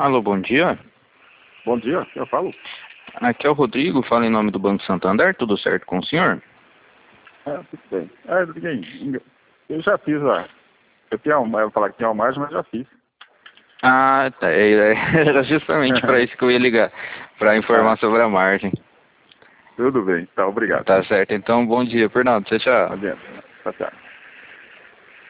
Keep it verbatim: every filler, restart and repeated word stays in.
Alô, bom dia. Bom dia, eu falo. Aqui é o Rodrigo, falo em nome do Banco Santander, tudo certo com o senhor? É, tudo bem. É, ninguém, eu já fiz a... Eu tinha uma, eu ia falar que tinha uma margem, mas já fiz. Ah, tá. é- é- Era justamente para isso que eu ia ligar, para informar Ah, sobre a margem. tudo bem, tá, obrigado. Tá certo, então bom dia, Fernando, tchau, tchau. Adiante. Tchau, tchau.